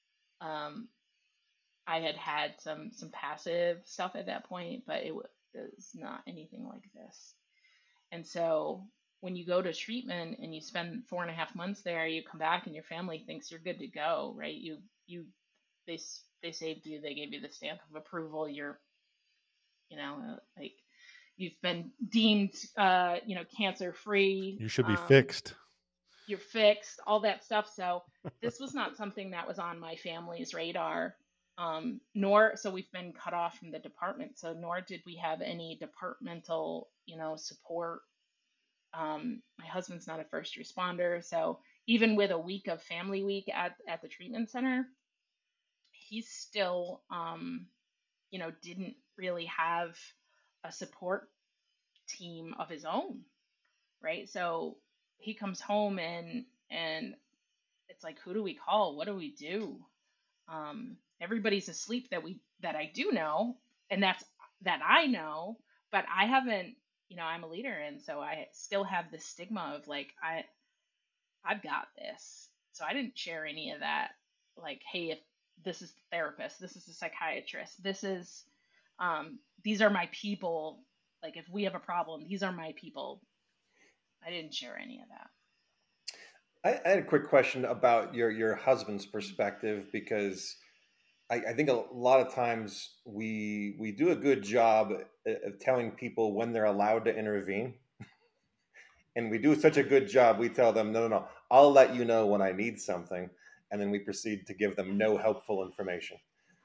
Speaker 4: I had some passive stuff at that point, but it was not anything like this. And so when you go to treatment and you spend 4.5 months there, you come back and your family thinks you're good to go, right? They they saved you, they gave you the stamp of approval. You're, like you've been deemed, cancer free.
Speaker 2: You should be fixed.
Speaker 4: You're fixed, all that stuff. So this was not something that was on my family's radar. So we've been cut off from the department. So nor did we have any departmental, support. My husband's not a first responder. So even with a week of family week at the treatment center, he's still, didn't really have a support team of his own. Right. So he comes home and it's like, who do we call? What do we do? Everybody's asleep that I do know, and that I know, but I haven't, I'm a leader, and so I still have the stigma of like, I've got this. So I didn't share any of that. Like, hey, if this is the therapist, this is the psychiatrist, these are my people. Like, if we have a problem, these are my people. I didn't share any of that.
Speaker 3: I had a quick question about your husband's perspective, because I think a lot of times we do a good job of telling people when they're allowed to intervene. And we do such a good job, we tell them, no, I'll let you know when I need something. And then we proceed to give them no helpful information.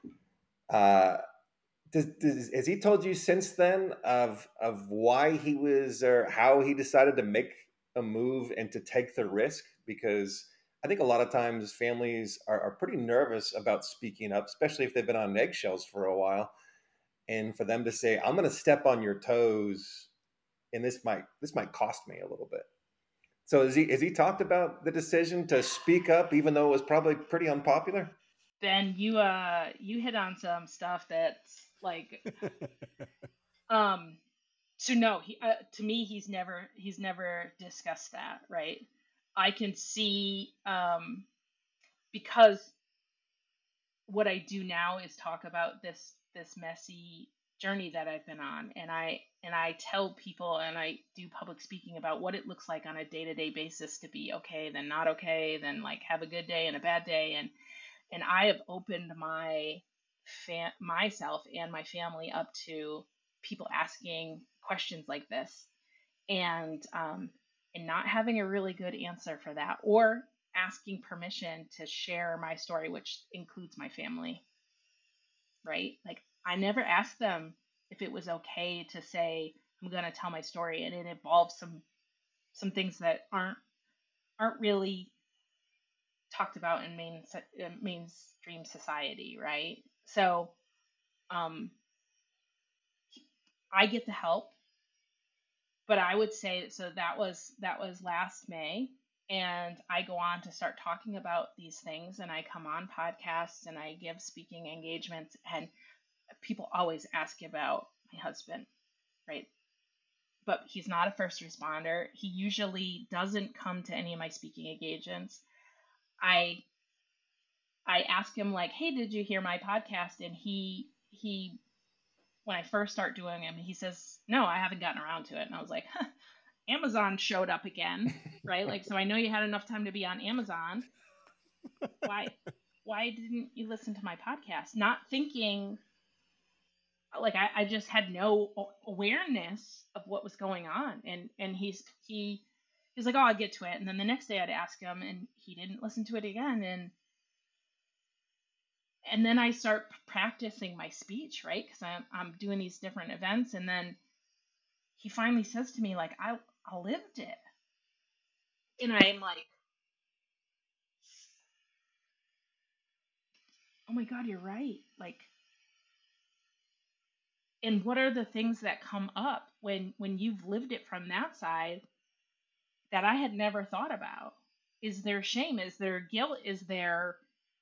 Speaker 3: Has he told you since then of why he was, or how he decided to make a move and to take the risk? Because I think a lot of times families are pretty nervous about speaking up, especially if they've been on eggshells for a while. And for them to say, I'm going to step on your toes, and this might cost me a little bit. So has he talked about the decision to speak up, even though it was probably pretty unpopular?
Speaker 4: Ben, you hit on some stuff that's like, so no, to me, he's never discussed that, right? I can see, because what I do now is talk about this messy journey that I've been on, and I tell people, and I do public speaking about what it looks like on a day-to-day basis to be okay, then not okay, then like have a good day and a bad day, and I have opened myself and my family up to people asking questions like this, and not having a really good answer for that, or asking permission to share my story, which includes my family. Right? Like, I never asked them if it was okay to say I'm going to tell my story, and it involves some things that aren't really talked about in mainstream society, right? So, I get the help, but I would say, so that was last May, and I go on to start talking about these things, and I come on podcasts and I give speaking engagements, and people always ask about my husband, right? But he's not a first responder. He usually doesn't come to any of my speaking engagements. I ask him like, hey, did you hear my podcast? And he when I first start doing them, he says, no, I haven't gotten around to it. And I was like, huh, Amazon showed up again, right? Like, so I know you had enough time to be on Amazon. Why didn't you listen to my podcast? Not thinking, like, I just had no awareness of what was going on. And he's like, oh, I'll get to it. And then the next day I'd ask him, and he didn't listen to it again. And then I start practicing my speech, right? Because I'm doing these different events. And then he finally says to me, like, I lived it. And I'm like, oh my God, you're right. Like, and what are the things that come up when you've lived it from that side that I had never thought about? Is there shame? Is there guilt? Is there,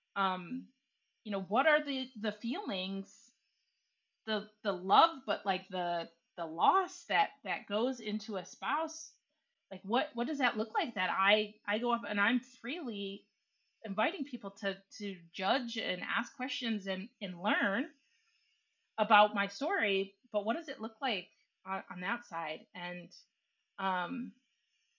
Speaker 4: what are the feelings, the love, but like the loss that goes into a spouse? Like, what does that look like, that I go up and I'm freely inviting people to judge and ask questions and learn about my story, but what does it look like on that side? And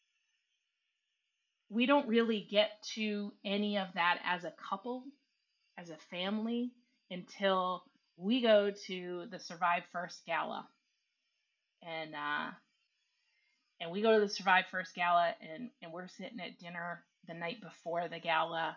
Speaker 4: we don't really get to any of that as a couple, as a family, until we go to the Survive First Gala. And we go to the Survive First Gala, and we're sitting at dinner the night before the gala,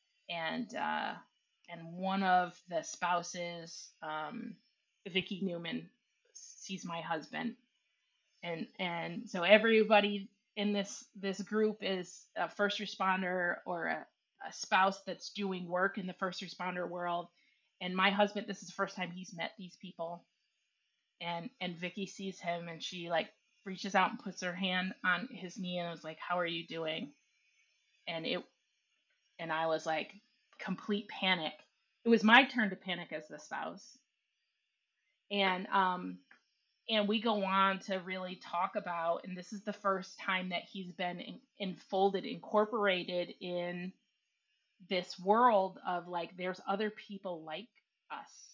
Speaker 4: and one of the spouses, Vicky Newman, sees my husband, and so everybody in this group is a first responder or a spouse that's doing work in the first responder world. And my husband, this is the first time he's met these people, and Vicky sees him, and she like reaches out and puts her hand on his knee and was like, "How are you doing?" And I was like, complete panic. It was my turn to panic as the spouse. And we go on to really talk about, and this is the first time that he's been incorporated in this world of like, there's other people like us.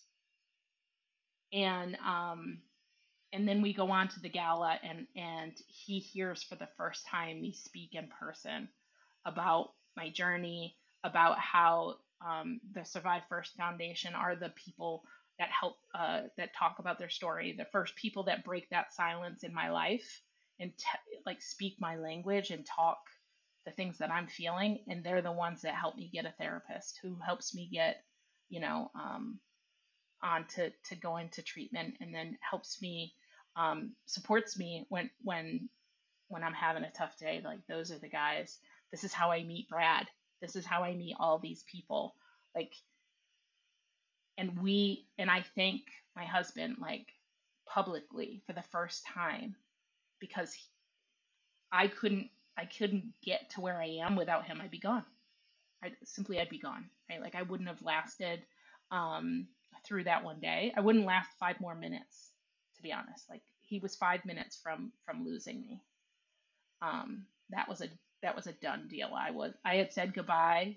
Speaker 4: And then we go on to the gala, and he hears for the first time me speak in person about my journey, about how the Survive First Foundation are the people that help, that talk about their story, the first people that break that silence in my life and like speak my language and talk the things that I'm feeling. And they're the ones that help me get a therapist, who helps me get, on to go into treatment, and then helps me, supports me when I'm having a tough day. Like, those are the guys. This is how I meet Brad. This is how I meet all these people. Like, and I thank my husband, like, publicly for the first time, because I couldn't get to where I am without him. I'd be gone. I'd be gone. Right? Like, I wouldn't have lasted through that one day. I wouldn't last 5 more minutes, to be honest. Like, he was 5 minutes from losing me. That was a done deal. I had said goodbye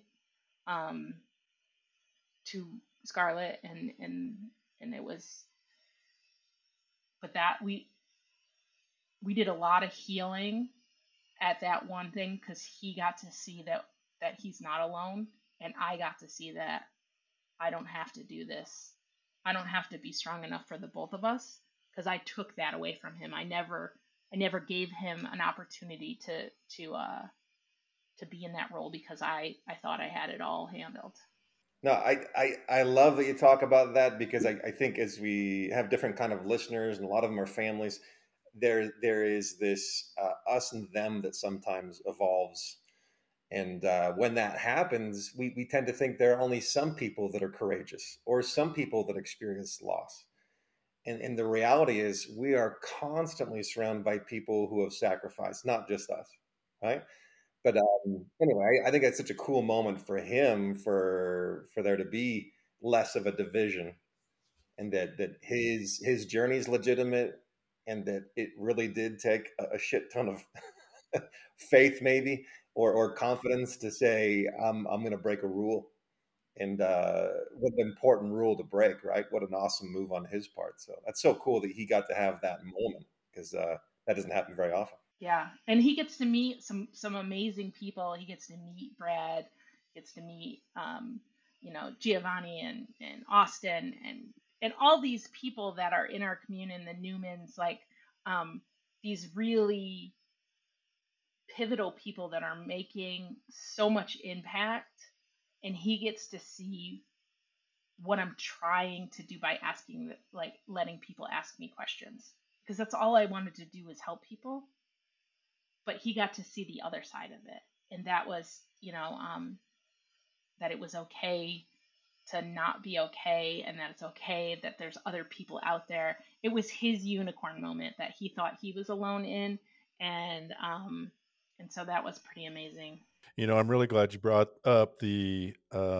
Speaker 4: to Scarlett, and it was, but that we did a lot of healing at that one thing, because he got to see that he's not alone, and I got to see that I don't have to do this. I don't have to be strong enough for the both of us, because I took that away from him. I never gave him an opportunity to be in that role, because I thought I had it all handled.
Speaker 3: No, I love that you talk about that, because I think as we have different kind of listeners, and a lot of them are families, there is this us and them that sometimes evolves. And when that happens, we tend to think there are only some people that are courageous, or some people that experience loss. And the reality is, we are constantly surrounded by people who have sacrificed, not just us, right? But anyway, I think it's such a cool moment for him, for there to be less of a division, and that his journey is legitimate, and that it really did take a shit ton of faith, maybe, or confidence, to say, I'm going to break a rule. And what an important rule to break, right? What an awesome move on his part. So that's so cool that he got to have that moment, because that doesn't happen very often.
Speaker 4: Yeah, and he gets to meet some amazing people. He gets to meet Brad, gets to meet Giovanni and Austin and all these people that are in our community, the Newmans, like these really pivotal people that are making so much impact. And he gets to see what I'm trying to do by letting people ask me questions, because that's all I wanted to do, is help people. But he got to see the other side of it, and that was, that it was okay to not be okay, and that it's okay that there's other people out there. It was his unicorn moment that he thought he was alone in, and so that was pretty amazing.
Speaker 2: I'm really glad you brought up the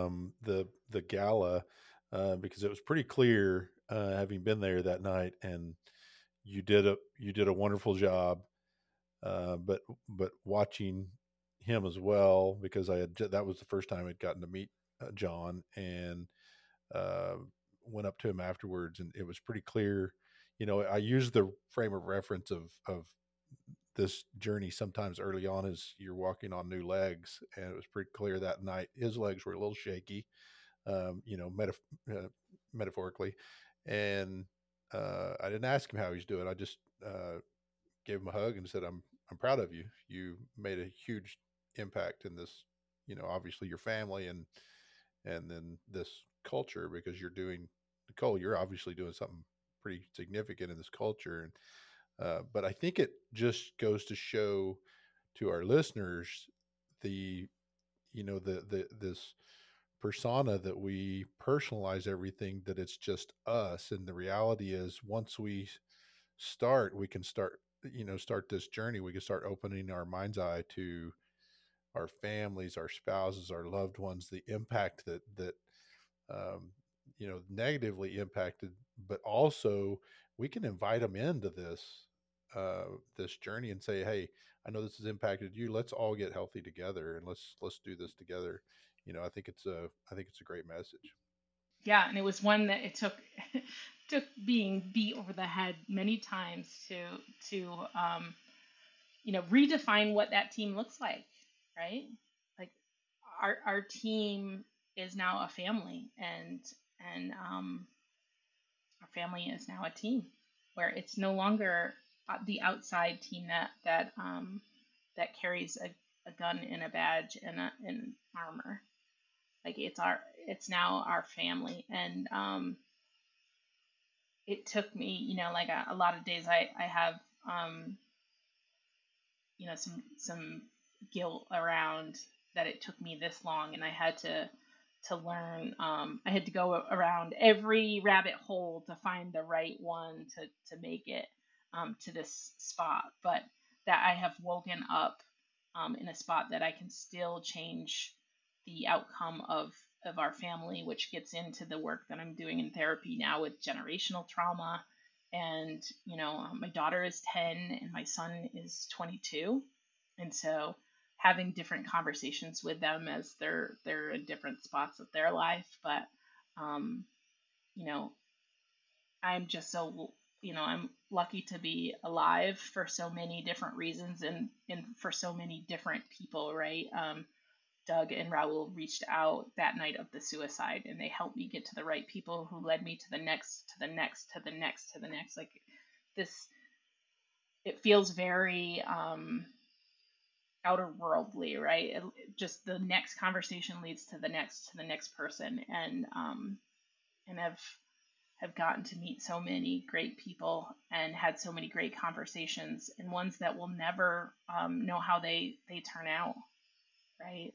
Speaker 2: gala, because it was pretty clear, having been there that night, and you did a wonderful job. But watching him as well, because that was the first time I'd gotten to meet John, and went up to him afterwards, and it was pretty clear. I used the frame of reference of this journey sometimes early on as you're walking on new legs, and it was pretty clear that night his legs were a little shaky, you know, metaphorically, and I didn't ask him how he's doing. I just gave him a hug and said, I'm proud of you. You made a huge impact in this, you know, obviously your family and then this culture, because you're doing, Nicole, you're obviously doing something pretty significant in this culture. And but I think it just goes to show to our listeners the, you know, the this persona that we personalize everything, that it's just us. And the reality is, once we start, we can start, you know, start this journey. We can start opening our mind's eye to our families, our spouses, our loved ones, the impact that um, you know, negatively impacted, but also we can invite them into this journey and say, hey, I know this has impacted you. Let's all get healthy together, and let's do this together. You know, I think it's a great message.
Speaker 4: Yeah, and it was one that it took took being beat over the head many times to redefine what that team looks like, right? Like our team is now a family, and our family is now a team where it's no longer the outside team that carries a gun and a badge and armor. Like it's now our family. And it took me, like a lot of days I have some guilt around that it took me this long, and I had to learn. I had to go around every rabbit hole to find the right one to make it to this spot, but that I have woken up in a spot that I can still change the outcome of our family, which gets into the work that I'm doing in therapy now with generational trauma. And my daughter is 10 and my son is 22, and so having different conversations with them as they're in different spots of their life. But um, you know, I'm just so I'm lucky to be alive for so many different reasons, and for so many different people, right? Doug and Raul reached out that night of the suicide, and they helped me get to the right people who led me to the next, to the next, to the next, to the next. Like this, it feels very outer worldly, right? Just the next conversation leads to the next person, and have gotten to meet so many great people and had so many great conversations, and ones that will never know how they turn out, right?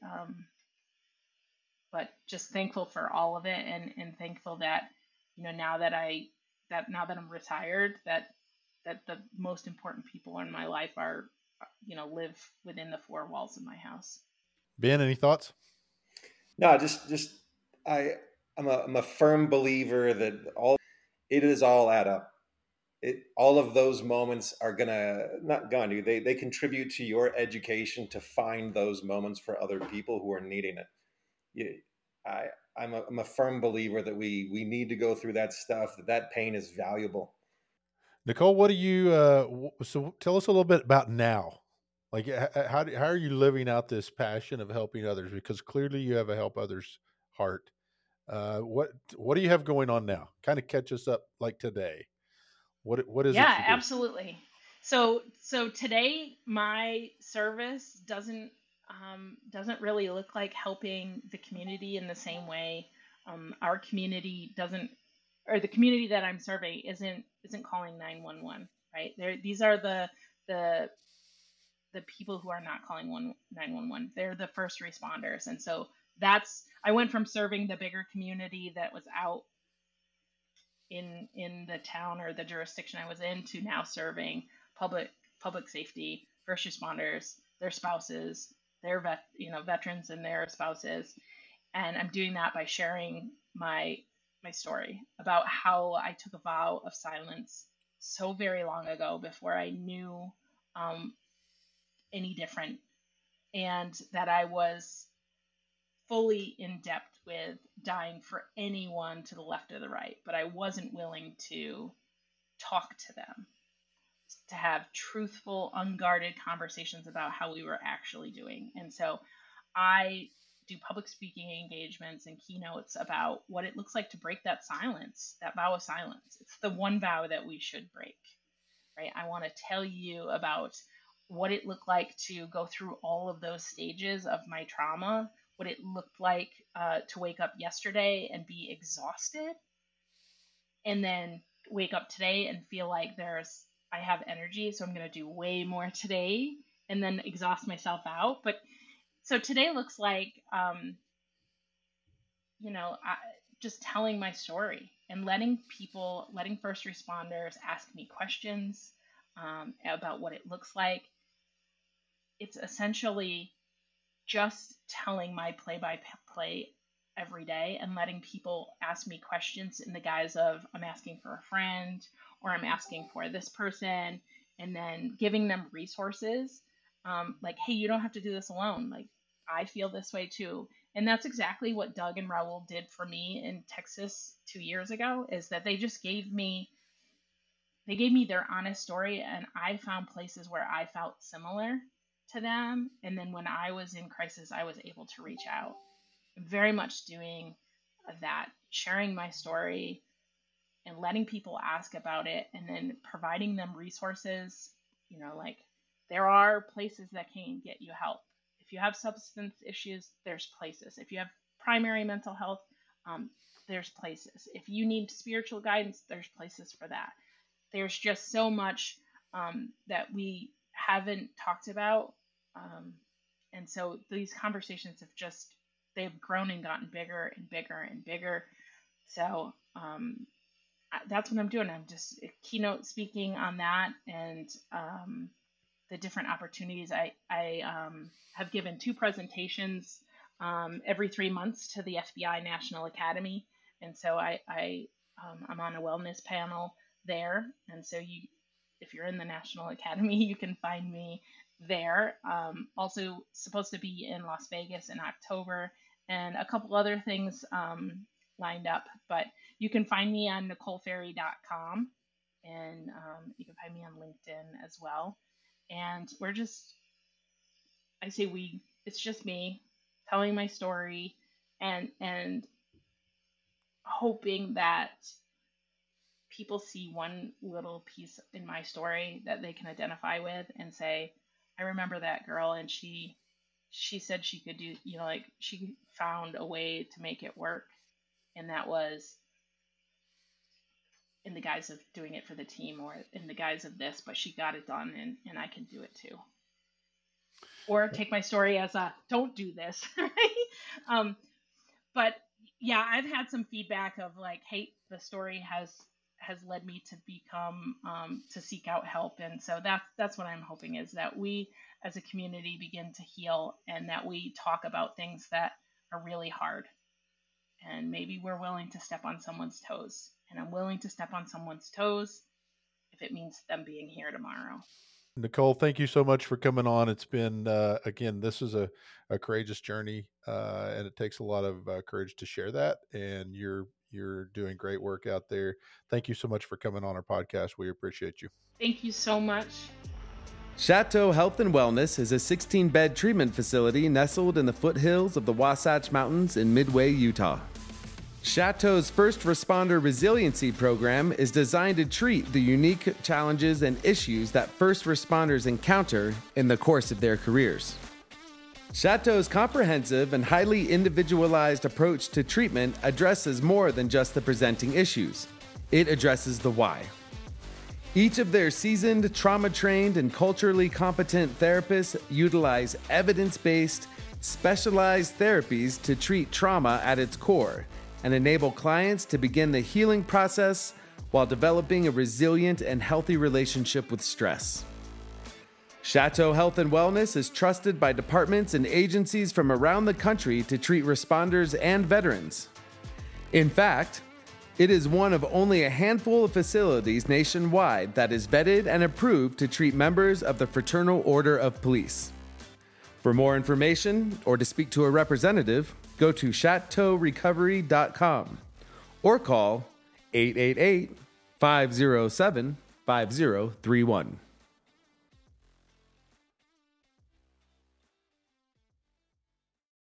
Speaker 4: But just thankful for all of it, and thankful that now that I'm retired, that the most important people in my life are live within the four walls of my house.
Speaker 2: Ben, any thoughts?
Speaker 3: No, just I'm a firm believer that it is all add up. All of those moments are not gonna, they contribute to your education to find those moments for other people who are needing it. I'm a firm believer that we need to go through that stuff, that pain is valuable.
Speaker 2: Nicole, what do you? So tell us a little bit about now. Like, how are you living out this passion of helping others? Because clearly you have a help others heart. What do you have going on now? Kind of catch us up, like today. What is it
Speaker 4: Yeah,
Speaker 2: you do?
Speaker 4: absolutely. So today my service doesn't really look like helping the community in the same way. Our community doesn't, or the community that I'm serving isn't calling 911, right? These are the the people who are not calling 911. They're the first responders, and so I went from serving the bigger community that was out in the town or the jurisdiction I was in, to now serving public safety, first responders, their spouses, their veterans and their spouses. And I'm doing that by sharing my story about how I took a vow of silence so very long ago, before I knew any different, and that I was fully in depth with dying for anyone to the left or the right, but I wasn't willing to talk to them. to have truthful, unguarded conversations about how we were actually doing. And so I do public speaking engagements and keynotes about what it looks like to break that silence, that vow of silence. It's the one vow that we should break, right? I want to tell you about what it looked like to go through all of those stages of my trauma, what it looked like to wake up yesterday and be exhausted, and then wake up today and feel like I have energy, so I'm going to do way more today, and then exhaust myself out. But so today looks like, just telling my story and letting first responders ask me questions about what it looks like. It's essentially just telling my play-by-play every day and letting people ask me questions in the guise of I'm asking for a friend or I'm asking for this person, and then giving them resources like, hey, you don't have to do this alone. Like, I feel this way too. And that's exactly what Doug and Raul did for me in Texas 2 years ago, is that they just gave me their honest story, and I found places where I felt similar to them. And then when I was in crisis, I was able to reach out. Very much doing that, sharing my story and letting people ask about it, and then providing them resources. Like, there are places that can get you help. If you have substance issues, there's places. If you have primary mental health, there's places. If you need spiritual guidance, there's places for that. There's just so much that we haven't talked about. And so these conversations they've grown and gotten bigger and bigger and bigger. So that's what I'm doing. I'm just keynote speaking on that, and the different opportunities. I have given 2 presentations every 3 months to the FBI National Academy. And so I'm on a wellness panel there. And so if you're in the National Academy, you can find me there. Also supposed to be in Las Vegas in October, and a couple other things lined up. But you can find me on NicoleFerry.com, and you can find me on LinkedIn as well. And it's just me telling my story and hoping that people see one little piece in my story that they can identify with and say, I remember that girl, and she said she could do, she found a way to make it work. And that was in the guise of doing it for the team, or in the guise of this, but she got it done, and I can do it too. Or take my story as a don't do this, right? But yeah, I've had some feedback of like, hey, the story has led me to become to seek out help. And so that's what I'm hoping, is that we as a community begin to heal, and that we talk about things that are really hard. And maybe we're willing to step on someone's toes. And I'm willing to step on someone's toes if it means them being here tomorrow.
Speaker 2: Nicole, thank you so much for coming on. It's been, again, this is a courageous journey, and it takes a lot of courage to share that. And you're doing great work out there. Thank you so much for coming on our podcast. We appreciate you.
Speaker 4: Thank you so much.
Speaker 5: Chateau Health and Wellness is a 16-bed treatment facility nestled in the foothills of the Wasatch Mountains in Midway, Utah. Chateau's First Responder Resiliency Program is designed to treat the unique challenges and issues that first responders encounter in the course of their careers. Chateau's comprehensive and highly individualized approach to treatment addresses more than just the presenting issues. It addresses the why. Each of their seasoned, trauma-trained, and culturally competent therapists utilize evidence-based, specialized therapies to treat trauma at its core and enable clients to begin the healing process while developing a resilient and healthy relationship with stress. Chateau Health and Wellness is trusted by departments and agencies from around the country to treat responders and veterans. In fact, it is one of only a handful of facilities nationwide that is vetted and approved to treat members of the Fraternal Order of Police. For more information or to speak to a representative, go to chateaurecovery.com or call 888-507-5031.